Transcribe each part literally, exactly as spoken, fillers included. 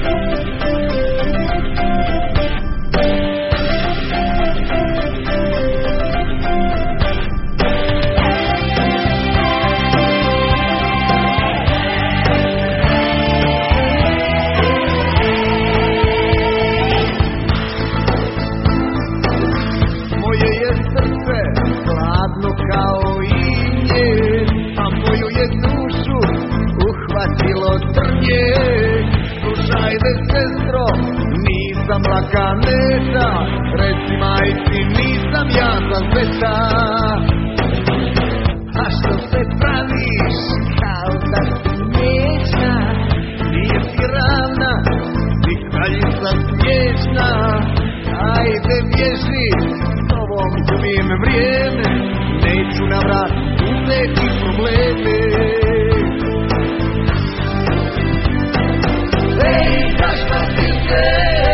Lakaneta, reci majci, nisam ja za zeta. A što se praviš kao da si nječna, nije ti ravna, ti kraljica smiješna. Ajde bježi, s tobom gubim vrijeme, neću na vrat uzeti probleme. Ej, zašto si se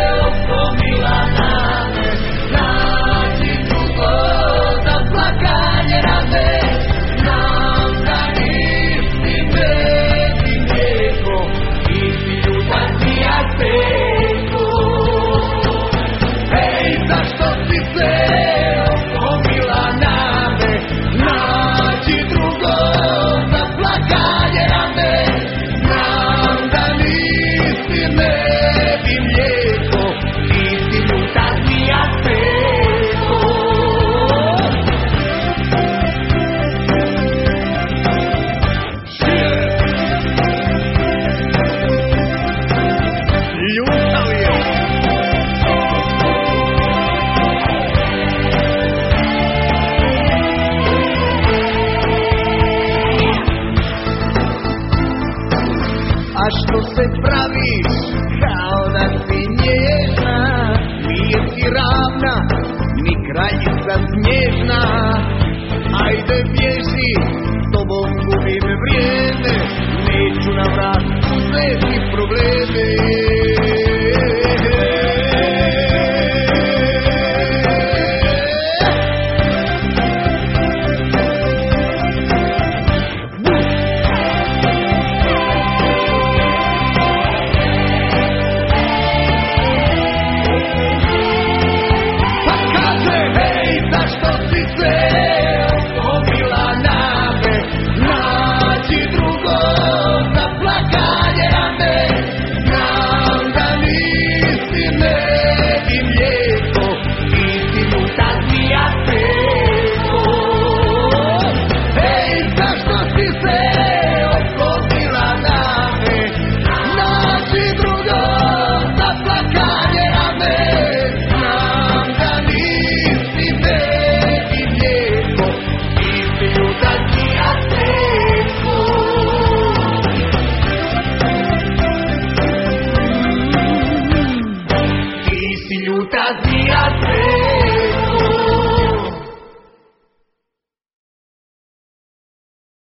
što se praviš kao da si nježna, nije ti ravna, ni kraljica snježna. Ajde bježi, s tobom gubim vrijeme, neću na vrat uzeti probleme. Ljuta zija se